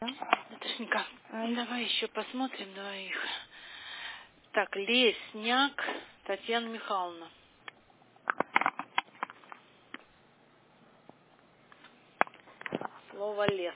Наташенька, Ай. давай еще посмотрим двоих. Так, Лесняк Татьяна Михайловна. Слово лес.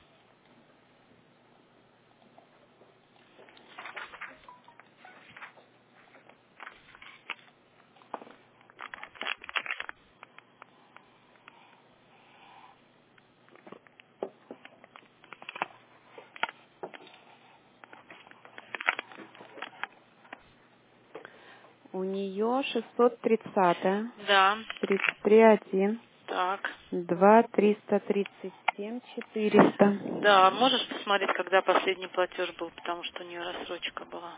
У нее 630, Да. 33,1, Так. 2, 337, 400. Да, можешь посмотреть, когда последний платеж был, потому что у нее рассрочка была.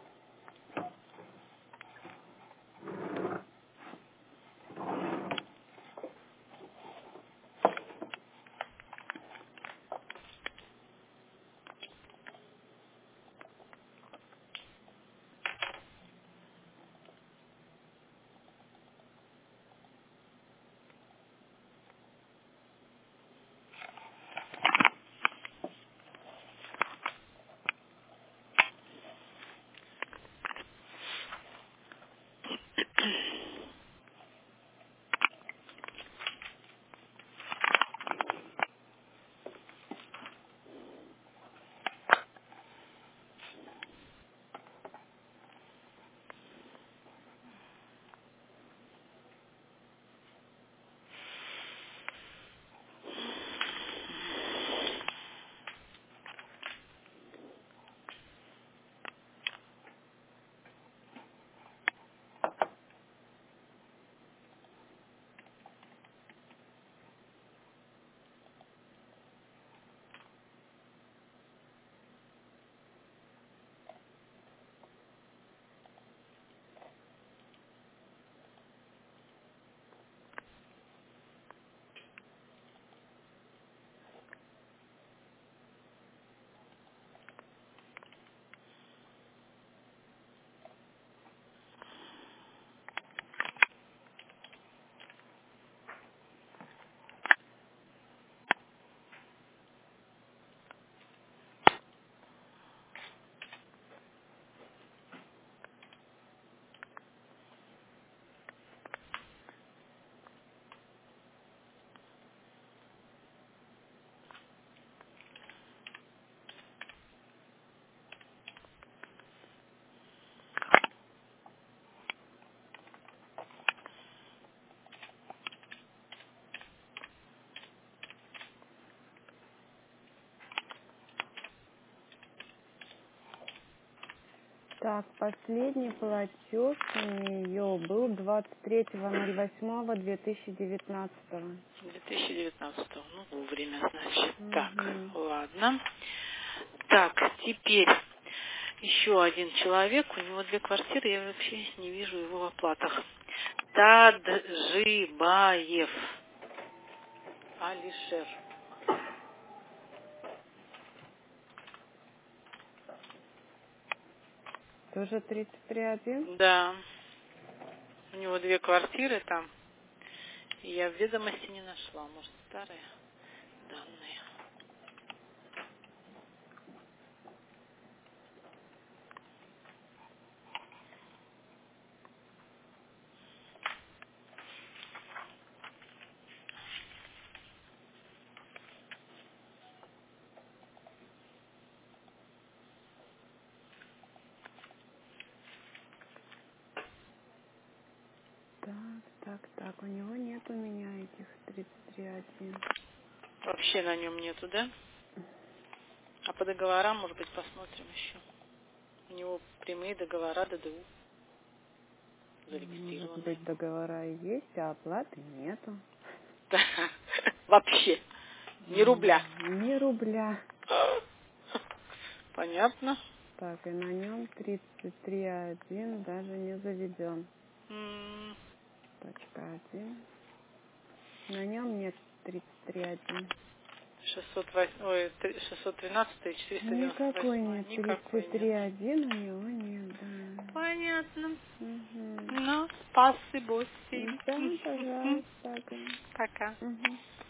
Так, последний платеж у нее был 23.08.2019. 2019. Ну, вовремя, значит. Так, Угу. ладно. Так, теперь еще один человек. У него 2 квартиры, я вообще не вижу его в оплатах. Таджибаев Алишер. Тоже 33,1? Да. У него 2 квартиры там. И я в ведомости не нашла. Может, старые данные. Так, у него нет у меня этих 33,1. Вообще на нем нету, да? А по договорам, может быть, посмотрим еще. У него прямые договора ДДУ Может зарегистрированные. быть, договора и есть, а оплаты нету. Вообще. Ни рубля. Ни рубля. Понятно. Так, и на нем 33,1 даже не заведен. М, Точка 1. На нем нет 33,1. 613 и Никакой 498. нет. Никакой нет. 33,1 у него нет, да. Понятно. Угу. Ну, спасибо. Да, пожалуйста. Пока. Угу.